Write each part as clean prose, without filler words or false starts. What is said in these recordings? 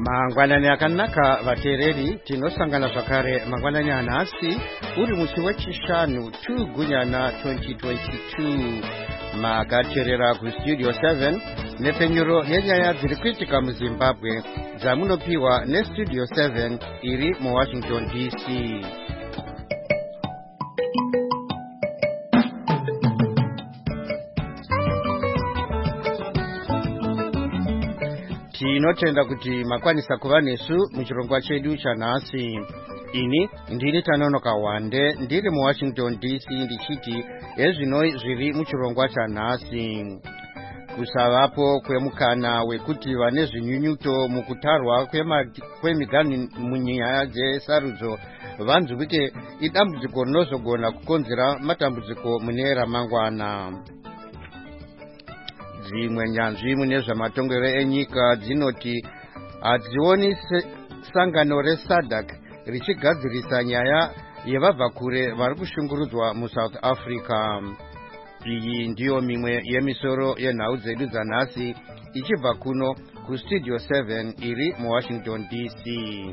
Mangwanani akanaka vatereri tinosangana zvakare mangwanani anhasi uri musi wechishanu 2 Gunyana 2022 makateerera kustudio 7 nepenyuro yenyaya dziri kuitika muZimbabwe dzamunopiwa nestudio 7 iri muWashington DC. Tinotenda kuti makwanisa kuva nesu muchirongwa chedu chanhasi. Ini ndiri Tanonoka Wande ndiri muWashington DC ndichiti ezvinoi zviri muchirongwa chanhasi. Kusavapo kwemukana wekuti vane zvinyunyuto mukutarwa kwemiganhu munyaya dzesarudzo vanzwike idambudziko rinozogona kukonzera matambudziko mune ramangwana. Dzimwe nyanzvi mune zvamatongero enyika dzinoti hadzioni sangano reSADC richigadzirisa nyaya yevabvakure vari kushungurudzwa muSouth Africa. Iyi ndiyo mimwe yemisoro yenhau dzedu dzanhasi ichibva kuno kustudio 7 iri muWashington DC.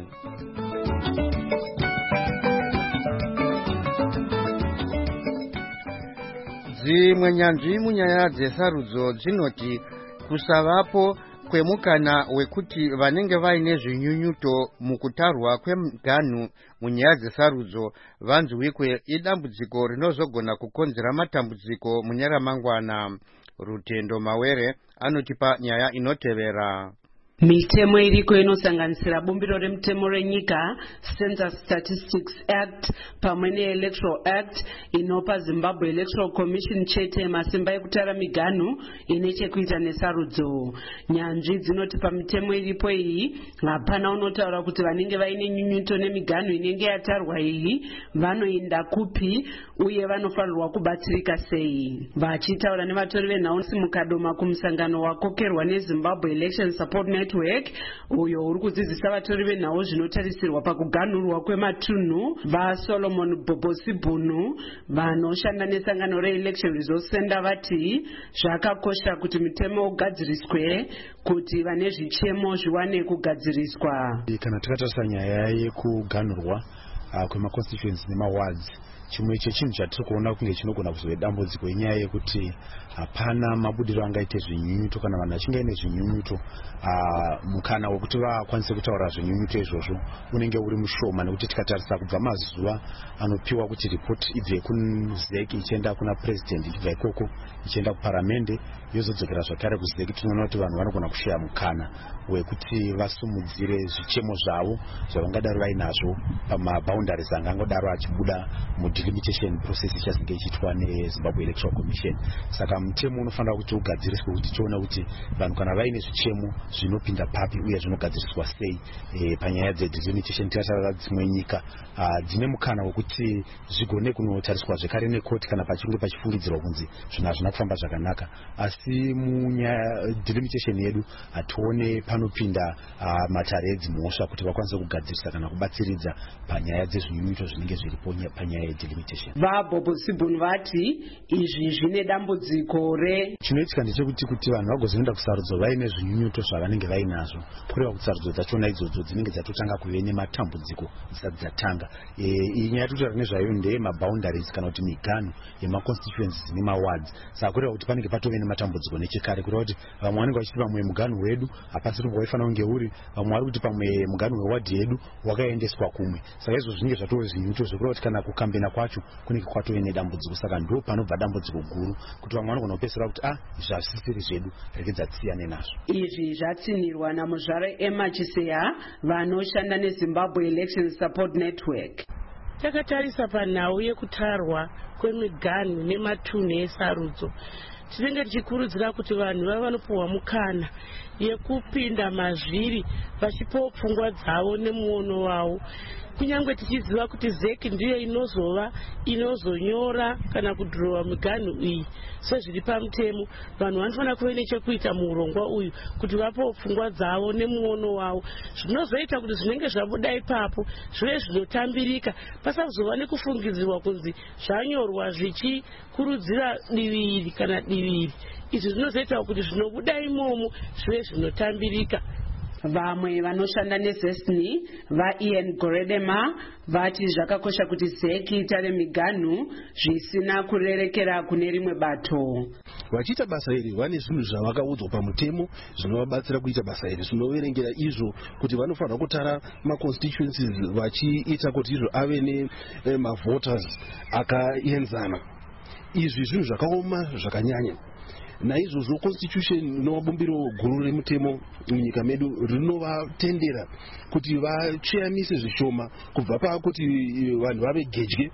Dzimwe nyanzvi munyaya dzesarudzo dzinoti kusavapo kwemukana wekuti vanenge vaine zvinyunyuto mukutarwa kwemiganhu munyaya dzesarudzo vanzwikwe idambudziko rinozogona kukonzera matambudziko mune ramangwana. Rutendo Mawere anotipa nyaya inotevera. Mitemo iriko inosanganisira bumbiro remutemo renyika, Census Statistics Act pamwe neElectoral Act inopa Zimbabwe Electoral Commission chete masimba ekutara miganhu ine chekuita nesarudzo. Nyanzvi dzinoti pamitemo iripo iyi hapana unotaura kuti vanenge vaine nyunyuto nemiganhu inenge yatarwa iyi vanoenda kupi uye vanofanirwa kubatsirika sei. Vachitaura nevatori venhau mukadoma kumusangano wakokerwa neZimbabwe Election Support Network uyo uri kudzidzisa vatori venhau zvinotarisirwa pakuganhurwa kwematunhu vaSolomon Bobosibhunu vanoshanda nesangano reElection Resource Center vati zvakakosha kuti mitemo ugadziriswe kuti vane zvichemo zviwane kugadziriswa. Kana takatarisa nyaya yekuganhurwa kwemaconstituency nemawards, chimwe chechinhu chatiri kuona kunge chinogona kuzove dambudziko yenyaya yekuti hapana mabudiro angaite zvinyunyuto kana vanhu vachinge ine zvinyunyuto mukana wekuti vakwanise kutaura zvinyunyuto izvozvo unenge uri mushoma, nekuti tikatarisa kubva mazuva anopiwa kuti ripoti ibve kuZEC ichienda kuna president ichibva ikoko ichienda kuparamende yozodzokera zvakare kuZEC, tinoona kuti vanhu vanogona kushaya mukana wekuti vasumudzire zvichemo zvavo zvavangadaro vainazvo pamaboundaries angangodaro achibuda delimitation process ichazinge ichiitwa neZimbabwe Electoral Commission. Saka mutemo unofanira kuti ugadziriswe kuti tione kuti vanhu kana vaine zvichemo zvinopinda papi uye zvinogadziriswa sei panyaya dzedelimitation. Tikatarisa dzimwe nyika dzine mukana wekuti zvigone kunotariswa zvekare nekoti kana pachinge pachifungidzirwa kunzi zvinhu hazvina kufamba zvakanaka, asi munyaya delimitation yedu hatione panopinda matare edzimhosva kuti vakwanise kugadzirisa kana kubatsiridza panyaya dzezvinyunyuto zvinenge zviripo panyaya delimitation. VaBobosibhunu vati izvi zvine dambudziko chinoitika ndechekuti kuti vanhu vagozoenda kusarudzo vaine zvinyunyuto zvavanenge vainazvo, kureva kuti sarudzo dzachona idzodzo dzinenge dzatotanga kuve nematambudziko dzisati dzatanga. Iyi nyaya yatutaura nezvayo ndeyemaboundaries kana kuti miganhu yemaconstituencies nemawards. Saka kureva kuti panenge patove nematambudziko nechekare, kureva kuti vamwe vanenge vachiti pamwe muganhu wedu hapasi waifanira kunge uri, vamwe vari kuti pamwe muganhu wewadhi yedu wakaendeswa kumwe. Saka izvo zvinenge zvatove zvinyunyuto zvokureva kuti kana kukambena kwacho kunenge kwatove nedambudziko. Saka ndo panobva dambudziko guru kuti vamwe vanogona kupedzisira kuti zvasisiri zvedu rege dzasiyane nazvo. Izvi zvatsinirwa naMuzvare Emma Chiseya vanoshanda neZimbabwe Election Support Network. Takatarisa panhau yekutarwa kwemiganhu nematunhu esarudzo, tinenge tichikurudzira kuti vanhu vava vanopuhwa mukana yekupinda mazviri vachipawo pfungwa dzavo nemuono wavo, kunyange tichiziva kuti ZEC ndiyo inozonyora kana kudhirowa miganhu iyi sezviri pamutemo. Vanhu vanofanira kuva nechekuita muurongwa uyu kuti vapawo pfungwa dzavo nemuono wavo, zvinozoita kuti zvinenge zvabuda ipapo zvive zvinotambirika, pasazova nekufungidzirwa kunzi zvanyorwa zvichikurudzira divi iri kana divi iri. Izvi zvinozoita kuti zvinobuda imomo zvive zvinotambirika. Vamwe vanoshanda neZESNI vaIan Goredema vati zvakakosha kuti ZEC itare miganhu zvisina kurerekera kune rimwe bato. Vachiita basa iri vane zvinhu zvavakaudzwa pamutemo zvinovabatsira kuita basa iri, zvinoverengera izvo kuti vanofanira kutara maconstituencies vachiita kuti izvo ave nemavoters akaenzana. Izvi zvinhu zvakaoma zvakanyanya. Naizvozvo constitution nobumbiro guru remutemo munyika medu rinovatendera kuti vacheyamise zvishoma kubva pakuti vanhu vave gedye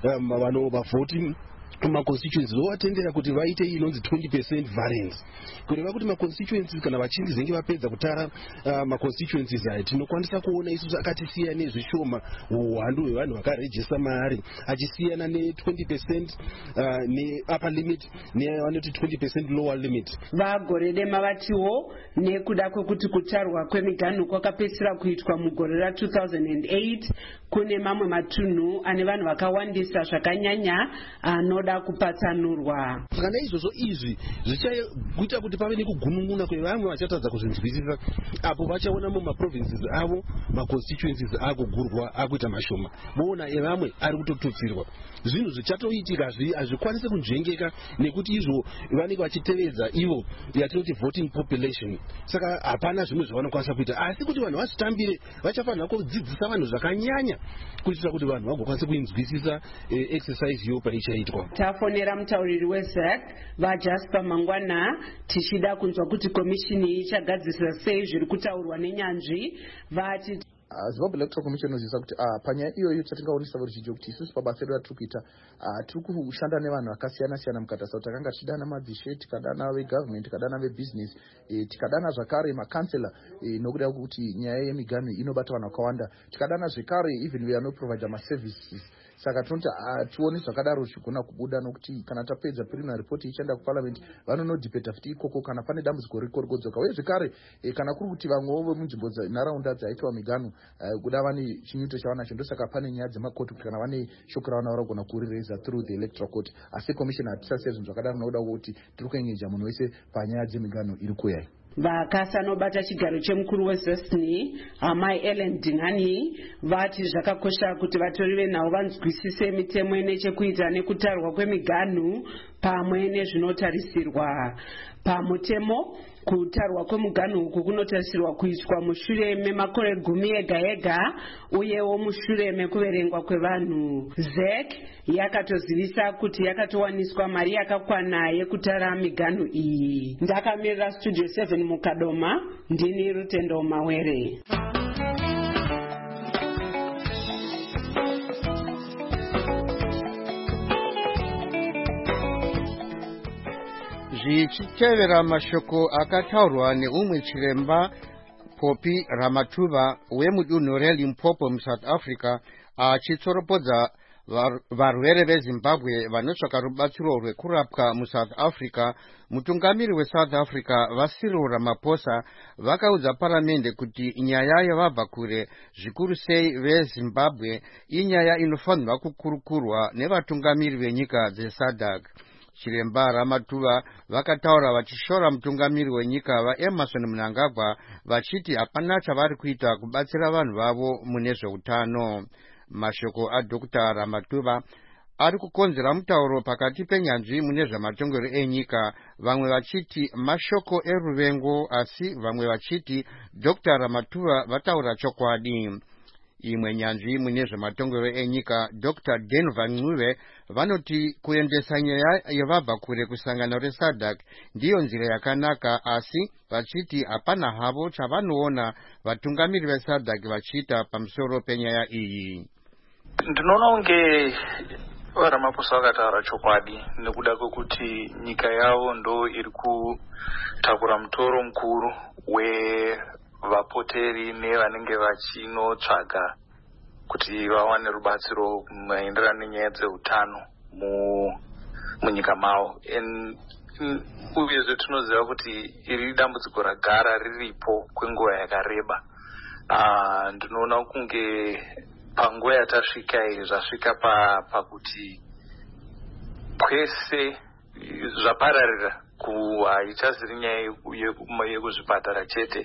vanovavhoti maconstituencies vovatendera kuti vaite inonzi 20% variance, kureva kuti maconstituencies kana vachinge vapedza kutara maconstituencies aya tinokwanisa kuona isusu akatisiya nezvishoma uwandu hwevanhu vakarejista maari achisiyana ne20% ne-upper limit nevanoti 20% lower limit. Vagoredema vatiwo nekuda kwekuti kutarwa kwemiganhu kwakapedzisira kuitwa mugore ra2008 kune mamwe matunhu ane vanhu vakawandisa zvakanyanya anoda kupatsanurwa. Kana izvozvo izvi zvichaita kuti pave nekugunun'una kwevamwe vachatadza kuzvinzwisisa apo vachaona mumaprovinces avo maconstituencies akugurwa akuita mashoma voona evamwe ari kutotutsirwa. Zvinhu zvichatoitika hazvikwanisi kunzvengeka nekuti izvo vanenge vachitevedza ivo yatinoti voting population. Saka hapana zvimwe zvavanokwanisa kuita asi kuti vanhu vazvitambire vachafanira kudzidzisa vanhu zvakanyanya kuitira kuti vanhu vagokwanisa kuinzwisisa exercise iyo paichaitwa. Tafonera mutauriri weZEC vaJasper Mangwana tichida kunzwa kuti komishini ichagadzirisa sei zviri kutaurwa nenyanzvi vati Zimbabwe Electoral Commission inozivisa kuti panyaya iyoyo chatingaonesa voruzhinji kuti isusu pabasa redu ratiri kuita tiri kushanda nevanhu vakasiyana siyana mukatarisa kuti takanga tichidana madzishe tikadana vegovernment tikadana vebusiness tikadana zvakare makansela nokuda kuti nyaya yemiganhu inobata vanhu vakawanda tikadana zvekare even vanoprovide maservices. Saka tinoti tione zvakadaro zvikona kubuda nokuti kana tapedza preliminary report ichienda kuparliament vanonodhibheta futi ikoko kana pane dambudziko riko rikodzoka uye zvekare kana kuri kuti vamwewo vemunzvimbo nharaunda dzaitwa miganhu kuda vane chinyuto chavanacho ndosaka pane nyaya dzemakoti kuti kana vane shoko ravanaura kugona kurireza through the electoral court. Asi commission hatisasiya zvinhu zvakadaro nokuda kuti tiri kuengeja munhu wese panyaya dzemiganhu iri kuuya. Vakasanobata chigaro chemukuru weZESNI Amai Ellen Dingani vati zvakakosha kuti vatori venhau vanzwisise mitemo inechekuita nekutarwa kwemiganhu pamwe nezvinotarisirwa. Pamutemo kutarwa kwemuganhu uku kunotarisirwa kuitwa mushure memakore 10 ega ega uyewo mushure mekuverengwa kwevanhu. ZEC yakatozivisa kuti yakatowaniswa mari yakakwana yekutara miganhu iyi. Ndakamirira Studio 7 mukadoma ndini Rutendo Mawere. Zvichitevera mashoko akataurwa neumwe chiremba Poppy Ramathuva wemudunhu reLimpopo muSouth Africa achitsoropodza varwere veZimbabwe vanotsvaka rubatsiro rwekurapwa muSouth Africa. Mutungamiri weSouth Africa vaCyril Ramaphosa vakaudza paramende kuti nyaya yavabva kure zvikuru sei veZimbabwe inyaya inofanirwa kukurukurwa nevatungamiri venyika dzeSADC. Chiremba Ramathuva vakataura vachishora mutungamiri wenyika vaEmmerson Mnangagwa vachiti hapana chavari kuita kubatsira vanhu vavo mune zveutano. Mashoko aDr. Ramathuva ari kukonzera mutauro pakati penyanzvi mune zvamatongerwo enyika, vamwe vachiti mashoko eruvengo asi vamwe vachiti Dr. Ramathuva vataura chokwadi. Imwe nyanzvi mune zvematongerwo enyika Dr. Denver Ncube vanoti kuendesa nyaya yevabva kure kusangano reSADC ndiyo nzira yakanaka, asi vachiti hapana havo chavanoona vatungamiri veSADC vachiita pamusoro penyaya iyi. Ndinoona unge Ramaphosa vakataura chokwadi nekuda kwekuti nyika yavo ndo iri kutakura mutoro mukuru vapoteri nevanenge vachinotsvaga kuti vawane rubatsiro maenderano nenyaya dzeutano munyika mavo. Uyezve tinoziva kuti iri dambudziko ragara riripo kwenguva yakareba. Ndinoona kunge panguva yatasvika iyi zvasvika pakuti kwese zvapararira kuhaitaziri nyaya yekuzvipatara chete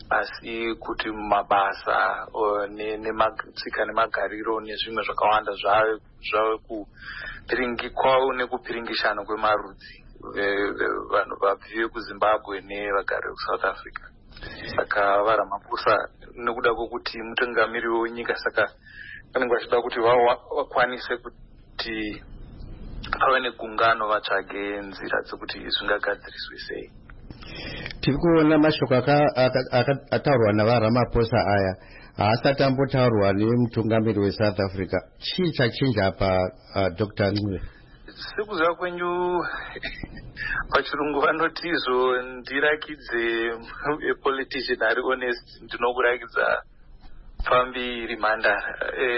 asi kuti mabasa nematsika nemagariro nezvimwe zvakawanda zvave kupiringikwawo nekupiringishana kwemarudzi vanhu vabvi vekuzimbabwe nevagari vekusouth africa. Saka vaRamaphosa nekuda kwokuti mutungamiri wenyika, saka vanenge vachida kuti vakwanise kuti pave negungano vatsvage nzira dzekuti zvingagadziriswe sei. Tiri kuona mashoko akataurwa navaRamaphosa aya haasati ambotaurwa nemutungamiri weSouth Africa. Chii chachinja apa Dr. Ncube? Sekuziva kwenyu pachirungu vanoti izvo ndirakidze politician ari honest, ndinokurakidza pfambi iri mhandara.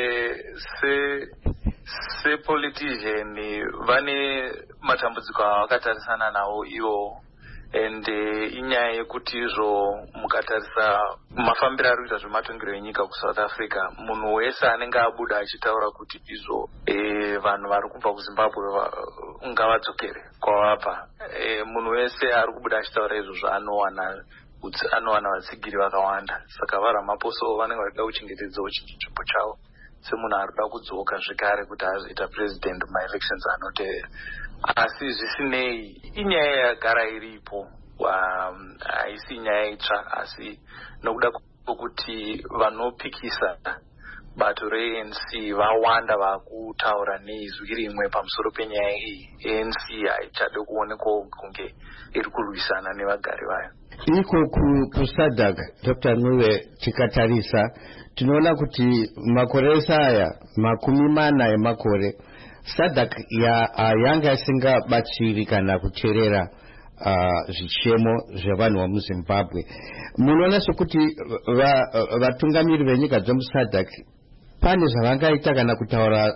Sepolitician vane matambudziko avakatarisana nawo ivo, and inyaya yekuti izvo mukatarisa mafambiro ari kuita zvematongero enyika kuSouth Africa, munhu wese anenge abuda achitaura kuti izvo vanhu vari kubva kuZimbabwe ngavadzokere kwavabva, munhu wese ari kubuda achitaura izvozvo anowana vatsigiri vakawanda. Saka vaRamaphosa vanenge vachida kuchengetedzawo chinzvimbo chavo semunhu ari kuda kudzoka zvekare kuti azoita president maelections anotevera. Asi zvisinei, inyaya yagara iripo, haisi nyaya itsva, asi nokuda kwokuti vanopikisa bato reANC vawanda vakutaura neizwi rimwe pamusoro penyaya iyi. ANC haichade kuonekwawo kunge iri kurwisana nevagari vayo. Iko kuSADC, Dr. Ncube, tikatarisa tinoona kuti makore aya 40 emakore SADC yanga isingabatsiri kana kuteerera zvichemo zvevanhu vemuZimbabwe. Munoona sokuti vatungamiri venyika dzemuSADC pane zvavangaita kana kutaura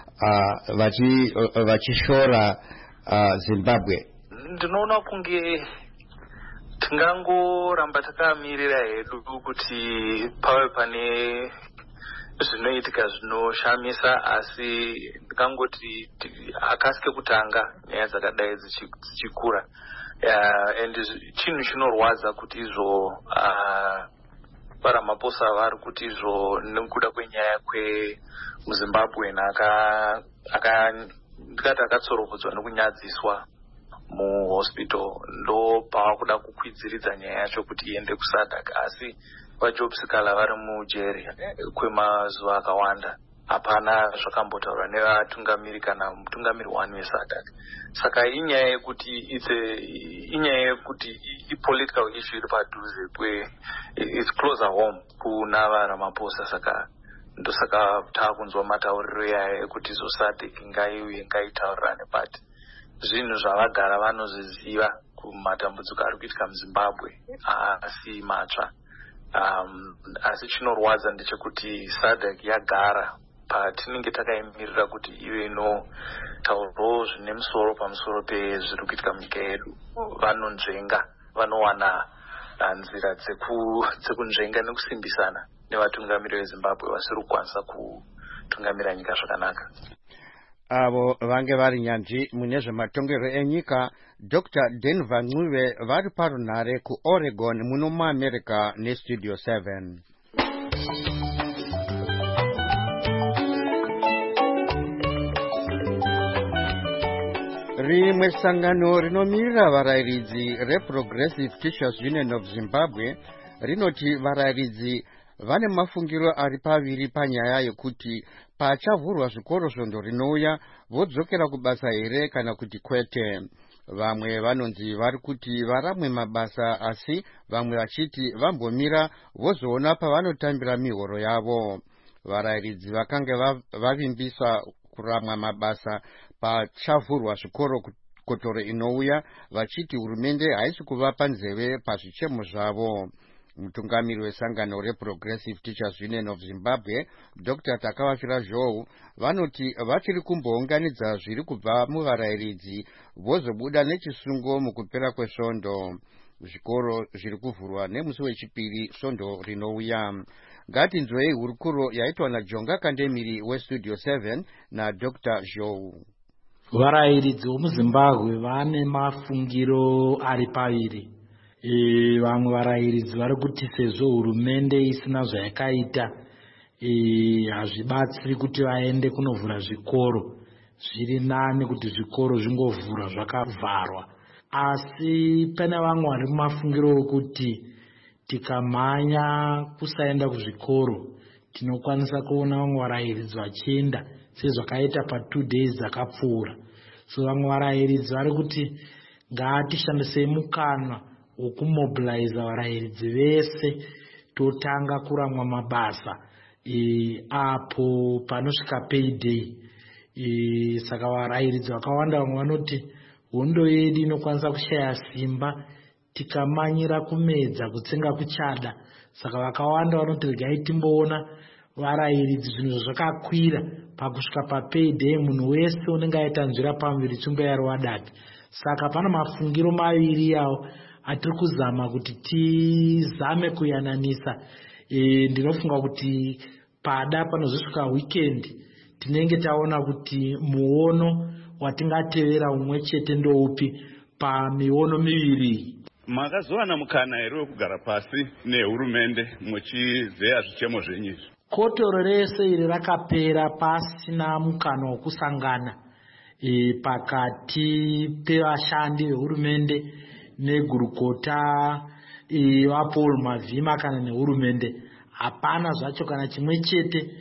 vachishora Zimbabwe? Ndinoona kunge tingangoramba takamirira hedu kuti pave pane zvinoitika zvinoshamisa, asi ndingangoti akasike kutanga nyaya dzakadai dzichikura, and chinhu chinorwadza kuti izvo vaRamaphosa vari kuti izvo nekuda kwenyaya kwemuZimbabwe ndikati akatsoropodzwa nekunyadziswa muhospital, ndo pavakuda kukwidziridza nyaya yacho kuti iende kuSADC, asi vaJob Sikala vari mujeri kwemazuva akawanda. Hapana zvakambotaurwa nevatungamiri kana mutungamiri wani weSADC. Saka inyaya yekuti ipolitical issue iri padhuze it's closer home kuna vaRamaphosa. Saka ndosaka taakunzwa matauriro yaya ekuti SADC ngaiuye ngaitaurirane, but zvinhu zvavagara vanozviziva kumatambudziko ari kuitika muZimbabwe asi matsva. Asi chinorwadza ndechekuti SADC yagara patinenge takaimirira kuti ive inotaurawo zvine musoro pamusoro pezviri kuitika munyika yedu. Vanonzvenga, vanowana nzira dzekunzvenga nekusimbisana nevatungamiri veZimbabwe vasiri kukwanisa kutungamira nyika zvakanaka. Avo vange vari nyanzvi mune zvematongero enyika. Dr. Denver Ncube vari parunhare kuOregon muno muAmerica neStudio 7. Rimwe sangano rinomirira varayiridzi reProgressive Teachers Union of Zimbabwe rinoti varayiridzi vane mafungiro ari paviri panyaya yekuti pachavhurwa zvikoro svondo rinouya vodzokera kubasa here kana kuti kwete. Vamwe vanonzi vari kuti varamwe mabasa, asi vamwe vachiti vambomira vozoona pavanotambira mihoro yavo. Varayiridzi vakange vavimbisa kuramwa mabasa pachavhurwa zvikoro kotoro inouya, vachiti hurumende haisi kuvapa nzeve pazvichemo zvavo. Mutungamiri wesangano reProgressive Teachers Union of Zimbabwe, Dr. Takavashira Zhou, vanoti vachiri kumbounganidza zviri kubva muvarayiridzi vozobuda nechisungo mukupera kwesvondo. Zvikoro zviri kuvhurwa nemusi wechipiri svondo rinouya. Ngatinzwei hurukuro yaitwa naJonga Kandemiri weStudio 7 naDr. Zhou. Varayiridzi vemuZimbabwe vane mafungiro ari paviri. vamwe varayiridzi vari kuti sezvo hurumende isina zvayakaita hazvibatsiri kuti vaende kunovhura zvikoro. Zviri nani kuti zvikoro zvingovhura zvakavharwa. Asi pane vamwe vari mumafungiro okuti tikamhanya kusaenda kuzvikoro tinokwanisa kuona vamwe varayiridzi vachienda sezvakaita pa2 days dzakapfuura. So vamwe varayiridzi vari kuti ngatishandisei mukana wokumobilize varayiridzi vese totanga kuramwa mabasa apo panosvika payday. Saka varayiridzi vakawanda vamwe vanoti hondo yedu inokwanisa kushaya simba tikamanyira kumedza kutsenga kuchada. Saka vakawanda vanoti regai timboona varayiridzi zvinhu zvakakwira pakusvika papayday munhu wese unenge aita nzvira pamuviri tsvimbo yari wadaki. Saka pana mafungiro maviri yawo atiri kuzama kuti tizame kuyananisa. Ndinofunga kuti pada panozosvika weekend tinenge taona kuti muono watingatevera umwe chete ndoupi pamiono miviri. Makazowana mukana here wekugara pasi nehurumende muchizeya zvichemo zvenyu? Kotoro rese iri rakapera pasina mukana wokusangana pakati pevashandi vehurumende negurukota vaPaul Mavhima kana nehurumende. Hapana zvacho kana chimwe chete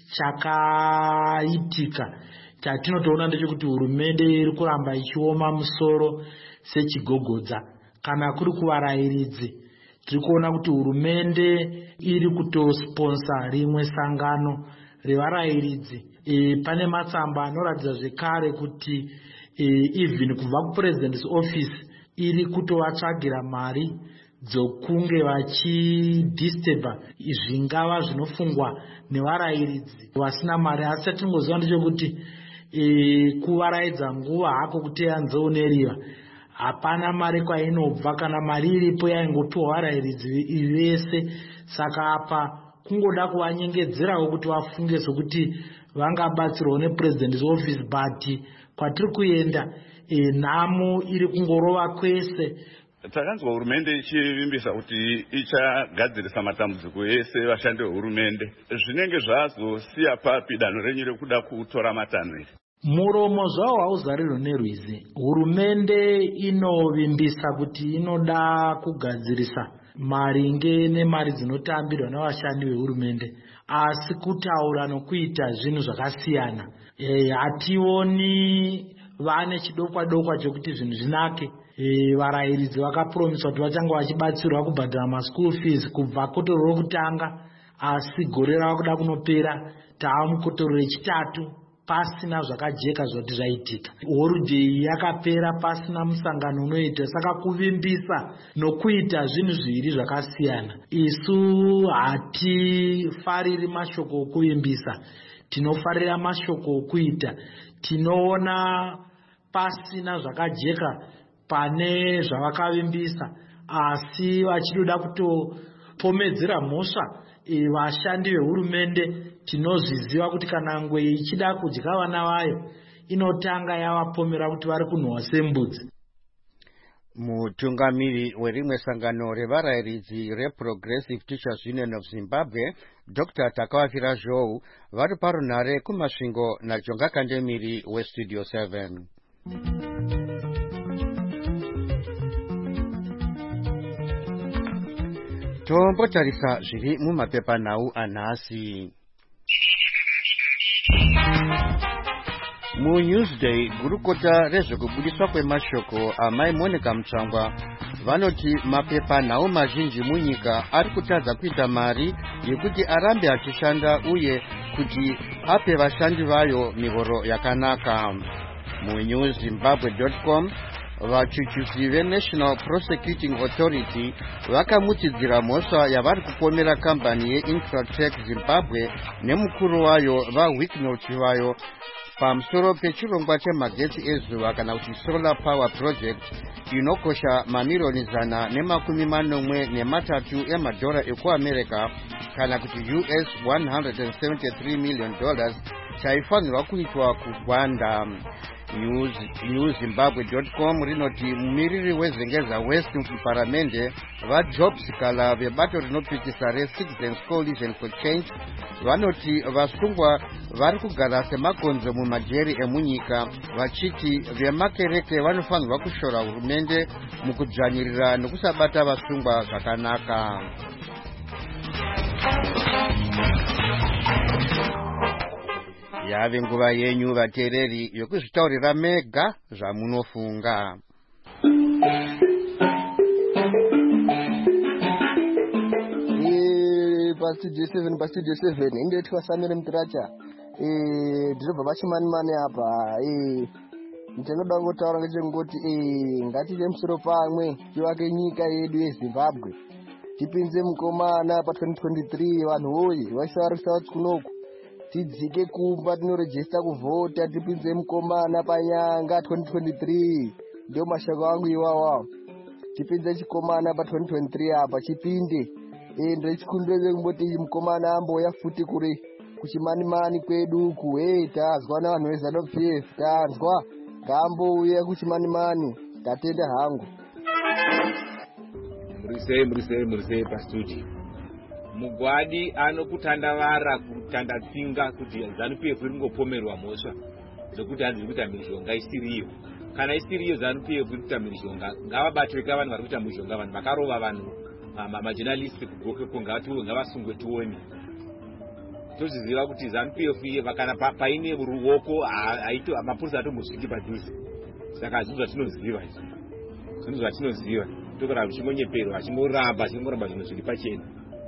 chakaitika. Chatinotoona ndechekuti hurumende iri kuramba ichioma musoro sechigogodza. Kana kuri kuvarayiridzi tiri kuona kuti hurumende iri kutosponsa rimwe sangano revarayiridzi. Pane matsamba anoratidza zvekare kuti even kubva kupresident's office iri kutovatsvagira mari dzokunge vachidisturba zvingava zvinofungwa nevarayiridzi vasina mari. Asi chatingoziva ndechekuti kuvarayidza nguva hako kuteya nzou neriva. Hapana mari kwainobva, kana mari iripo yaingopiwa varayiridzi vese. Saka apa kungoda kuvanyengedzerawo kuti vafunge sokuti vangabatsirwa nepresident's office, but kwatiri kuenda nhamo iri kungorova kwese. Takanzwa hurumende ichivimbisa kuti ichagadzirisa matambudziko ese vashandi vehurumende. Zvinenge zvazosiya papi danho renyu rekuda kutora matanho ere? Muromo zvawo hauzarirwe nerwizi. Hurumende inovimbisa kuti inoda kugadzirisa maringe nemari dzinotambirwa navashandi vehurumende, asi kutaura nokuita zvinhu zvakasiyana. Hationi vane chidokwa chokuti zvinhu zvinake. Varayiridzi vakapromiswa kuti vachanga vachibatsirwa kubhadhara maschool fees kubva kotoro rokutanga, asi gore rava kuda kunopera tava mukotoro rechitatu pasina zvakajeka zvati zvaitika. Holiday yakapera pasina musangano unoita. Saka kuvimbisa nokuita zvinhu zviviri zvakasiyana. Isu hatifariri mashoko okuvimbisa, tinofarira mashoko okuita. Tinoona pasina zvakajeka pane zvavakavimbisa, asi vachida kutopomedzera mhosva vashandi vehurumende. Tinozviziva kuti kana ngwe ichida kudya vana vayo inotanga yavapomera kuti vari kunhuhwa sembudzi. Mutungamiri werimwe sangano revarayiridzi reProgressive Teachers Union of Zimbabwe, Dr. Takawafira Zhou, vari parunhare kumasvingo naJonga Kandemiri weStudio 7. Tombotarisa zviri mumapepanhau anhasi. MuNewsday, gurukota rezvekubudiswa kwemashoko amai Monica Mutsvangwa vanoti mapepanhau mazhinji munyika ari kutadza kuita mari yekuti arambe achishanda uye kuti ape vashandi vayo mihoro yakanaka. MuNewsZimbabwe.com, vachuchusi veNational Prosecuting Authority vakamutidzira mhosva yavari kupomera kambani yeInfratech Zimbabwe nemukuru wayo vaWicknell Chivayo pamusoro pechirongwa chemagetsi ezuva kana kuti solar power project inokosha mamirioni 143 emadhora ekuAmerica kana kuti US $173 million chaifanirwa kuitwa kuGwanda. newzimbabwe.com rinoti mumiriri wezengeza West muparamende vaJobs Kala vebato rinopikisa re-Citizens Coalition for Change vanoti vasungwa vari kugara semakonzo mumajeri emunyika vachiti vemakereke vanofanirwa kushora hurumende mukudzvanyirira nekusabata vasungwa zvakanaka. Yave nguva yenyu vateereri yokuzvitaurira mega zvamunofunga. Pastudio 7 inde twasamire mtiracha ndinobva pachimanimani apa ndinoda ngotaura ngechengoti ngatiite musoro pamwe tivake nyika yedu yeZimbabwe tipinze mukomana pa 2023 vanhu woye vaisarisa kunoku tidzike kumba tinorejista kuvhota tipinze mukomana panyanga 2023 ndio mashaka angu iwawa tipinze chikomana pa 2023 apa chipinde ndo chikundeze kumboti mukomana amboya futi kuri kuchimanimani kwedu ku tazwa na vanhu veZANU-PF tazwa ngambouya kuchimanimani tatenda hangu murise pastudio mugwadi anokutandavara kutandatsinga kuti ZANU-PF ringopomerwa mhosva dzekuti hanzi kuita mhirizhonga isiriyo. Kana isiriyo ZANU-PF iri kuita mhirizhonga ngavabatirika vanhu vari kuita mhirizhonga, vanhu vakarova vanhu majournalisti kugokeko ngavasungwe tuoni. Toziziva kuti ZANU-PF kana paine ruoko mapurisa atombosviki padhuze. Saka zvinhu zvatinoziva tokora zvichingonyeperwa achingoramba zvinhu zviri pachena.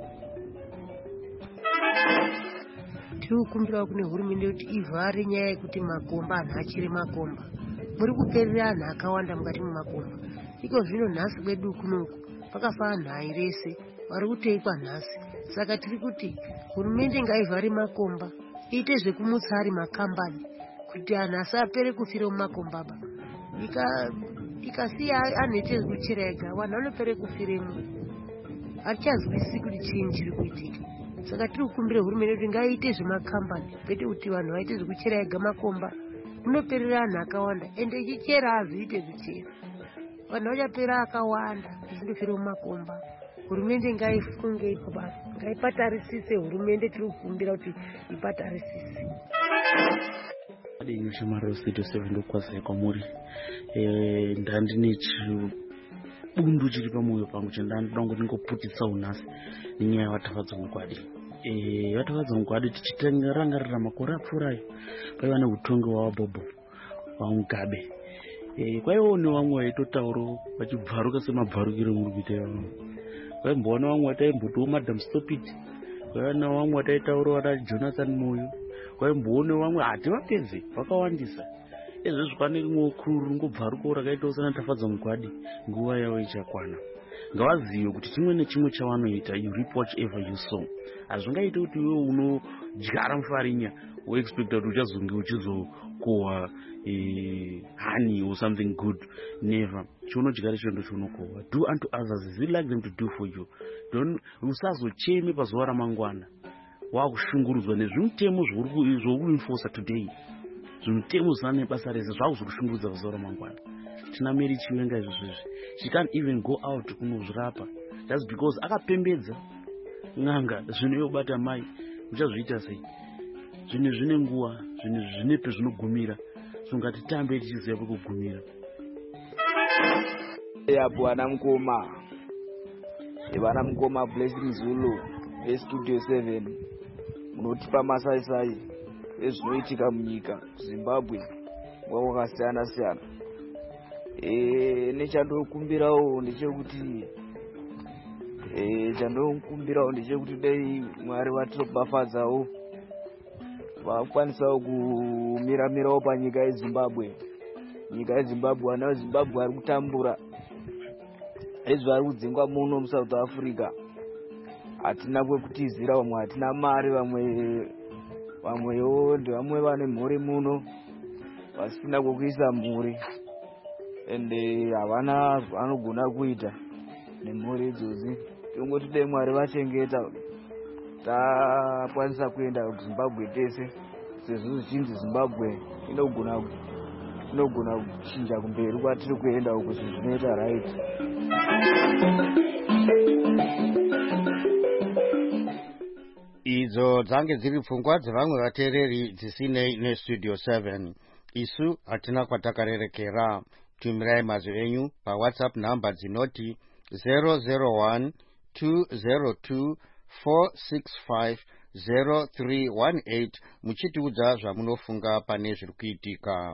Tirikukumbira kune hurumende kuti ivhare nyaya yekuti makomba anhu achiri makomba. Muri kuperera anhu akawanda mukati mumakomba. Iko zvino nhasi kwedu kunoku pakafa anhu airese vari kuteikwa nhasi. Saka tiri kuti hurumende ngaivhare makomba iite zvekumutsa ari makambani kuti anhu asapere kufira mumakomba ba. Ikasiya anhu ite zvekuchera ega vanhu vanopere kufiremo. Hatichazwisisi kuti chii chiri kuitika. Saka tiri kukumbira hurumende kuti ngaiite zvemakambani kwete kuti vanhu vaite zvekuchera ega makomba. Munoperera anhu akawanda ende chichera azviite zvichera. Vanhu vachapera akawanda zvindofira mumakomba. Hurumende ngaifunge ipo basi. Ngaipatarisise hurumende tiri kukumbira kuti ipatarisise. Adini Shamaro Studio 7 ndokwazai kwamuri. Ndandine bundu chiri pamwoyo pangu chandinoda kuti ndingoputitsa unhasi nenyaya yevatafadza mugwadi. Vatafadza mugwadi tichirangarira makore apfuurayo paiva neutongi hwavaBhobho vaMugabe. Kwaivawo nevamwe vaitotaurawo vachibvaruka semabvarukiro muri kuita ivavo. Kwaimboona vamwe vataimbotiwo Madam Stopit, kwaiva nevamwe vataitaurawo vana Jonathan Moyo, kwaimboona vamwe hativapedze vakawandisa. Izvezvi pane rimwe kuru ringobvarukawo rakaitawo sanatafadza mugwadi nguva yavo ichakwana. Ngavazive kuti chimwe nechimwe chavanoita you reap whatever you sow. Hazvingaite kuti iwe unodyara mufarinya woexpecta kuti uchazonge uchizokohwa honey or something good. Never. Chaunodyara icho ndo chaunokohwa. Do unto others as you like them to do for you. Usazocheme pazuva ramangwana wakushungurudzwa nezvimutemo zvokuenforce today. Zvimutemo zvinane basa rese zvakuzokushungurudza pazuva ramangwana. Tina Mary Chiwenga izvozvi. She can't even go out kunozvirapa. That's because akapembedza ng'anga zvinobata mai. Uchazviita sei? Zvinhu zvine nguva, zvinhu zvine pezvinogumira. So ngatitambe tichiziva pekugumira. Bwana Mkoma. Bwana Mkoma Blessing Zulu Studio 7 munotipa masaisai ezvinoitika munyika Zimbabwe wakasiyana siyana. Nechandokumbirawo ndechekuti dai Mwari vatobafadzawo vakwanisawo kumiramirawo panyika yeZimbabwe. Nyika yeZimbabwe, vana veZimbabwe vari kutambura ezvi vari kudzingwa muno muSouth Africa. Hatina kwekutizira, vamwe hatina mari, vamwewo ndevamwe vane mhuri muno vasina kwekuisa mhuri ende havana zvavanogona kuita nemhuri idzozi. Tongoti dai Mwari vachengeta takwanisa kuenda kuZimbabwe tese, sezvo zvichinzi Zimbabwe inogona inogona kuchinja kumberi kwatiri kuenda uku zvinoita right. Idzo dzange dziri pfungwa dzevamwe vateereri dzisinei nestudio 7. Isu hatina kwatakarerekera. Tumirai mazwi enyu paWhatsApp namba dzinoti 001 202 465 0318 muchitiudza zvamunofunga pane zviri kuitika.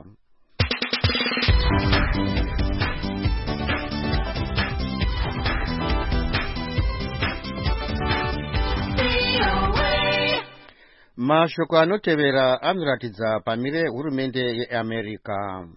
Mashoko anotevera anoratidza pamire hurumende yeAmerica.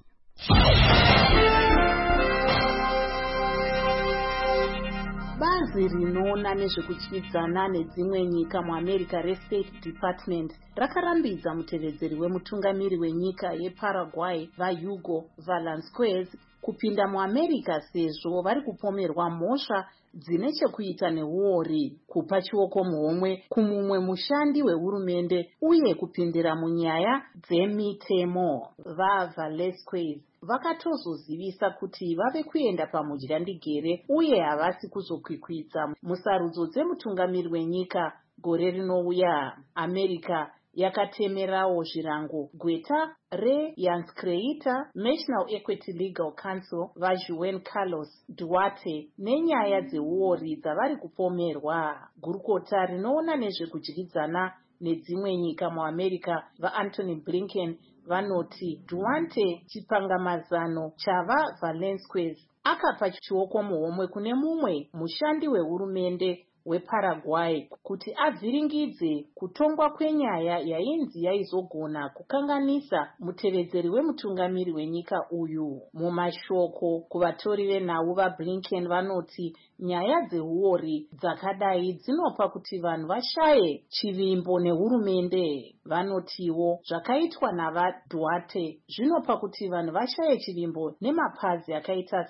Bazi rinoona nezvekutyidzana nedzimwe nyika muAmerica reState Department rakarambidza mutevedzeri wemutungamiri wenyika yeParaguay vaHugo Velasquez kupinda muAmerica sezvo vari kupomerwa mhosva dzine chekuita neuori, kupa chioko muhomwe kumumwe mushandi wehurumende uye kupindira munyaya dzemitemo. VaVelasquez vakatozozivisa kuti vave kuenda pamudyandigere uye havasi kuzokwikwidza musarudzo dzemutungamiri wenyika gore rinouya. America yakatemerawo zvirango gweta reYanscreita National Equity Legal Council vaJuan Carlos Duarte nenyaya dzeuori dzavari kupomerwa. Gurukota rinoona nezvekudyidzana nedzimwe nyika muAmerica vaAntony Blinken vanoti Duarte chipangamazano chavaVelasquez akapa chioko muhomwe kune mumwe mushandi wehurumende weParaguay kuti avhiringidze kutongwa kwenyaya yainzi yaizogona kukanganisa mutevedzeri wemutungamiri wenyika uyu. Mumashoko kuvatori venhau vaBlinken vanoti nyaya dzeuori dzakadai dzinopa kuti vanhu vashaye chivimbo nehurumende. Vanotiwo zvakaitwa navaDuarte zvinopa kuti vanhu vashaye chivimbo nemapazi akaita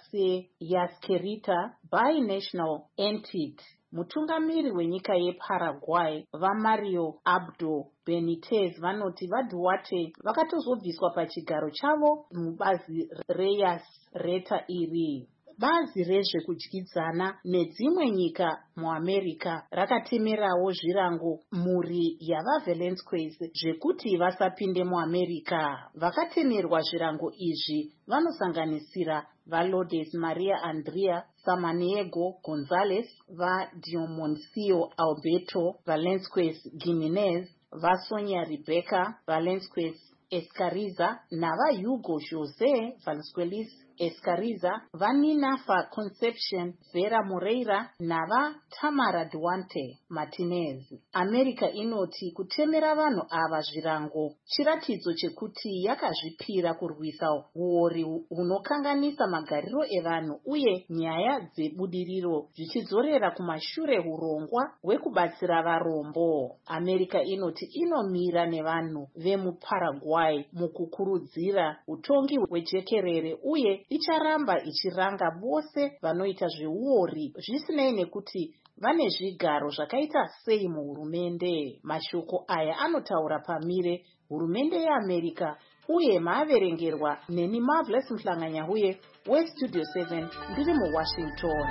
seYanscreita Binational Entity. Mutungamiri wenyika yeParaguay vaMario Abdo Benitez vanoti vaDuarte vakatozobviswa pachigaro chavo mubazi reYanscreita iri. Bazi rezvekudyidzana nedzimwe nyika muAmerica rakatemerawo zvirango mhuri yavaVelasquez zvekuti vasapinde muAmerica. Vakatemerwa zvirango izvi vanosanganisira vaLourdes Maria Andrea Samaniego Gonzalez, vaDiomoncio Alberto Velasquez Gimenez, vaSonia Rebecca Velasquez Escariza navaHugo José Velasquez Escariza, vaNinafa Conception Vera Moreira navaTamara Duarte Martinez. America inoti kutemera vanhu ava zvirango chiratidzo chekuti yakazvipira kurwisa uori hunokanganisa magariro evanhu uye nyaya dzebudiriro zvichidzorera kumashure hurongwa hwekubatsira varombo. America inoti inomira nevanhu vemuParaguay mukukurudzira utongi hwejekerere uye icharamba ichiranga vose vanoita zveuori zvisinei nekuti vane zvigaro zvakaita sei muhurumende. Mashoko aya anotaura pamire hurumende yeAmerica uye maaverengerwa neni Marvelous Mhlanganyahuye weStudio 7 ndiri muWashington.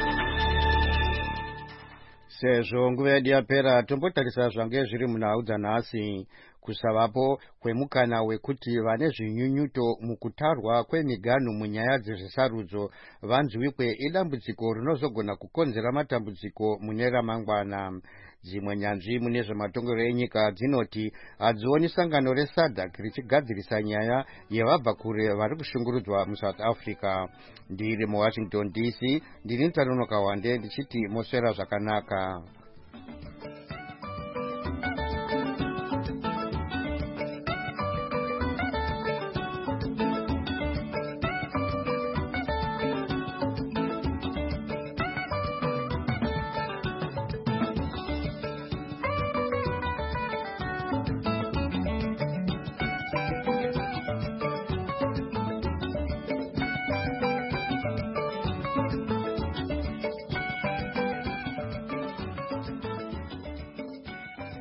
Sezvo nguva yedu yapera tombotarisa zvange zviri munhau dzanhasi. Kusavapo kwemukana wekuti vane zvinyunyuto mukutarwa kwemiganhu munyaya dzezvisarudzo vanzwikwe idambudziko rinozogona kukonzera matambudziko mune ramangwana. Dzimwe nyanzvi mune zvematongerero enyika dzinoti hadzioni sangano reSADC richigadzirisa nyaya yevabva kure vari kushungurudzwa muSouth Africa. Ndiri muWashington DC, ndini Taruno Kawande ndichiti moswera zvakanaka.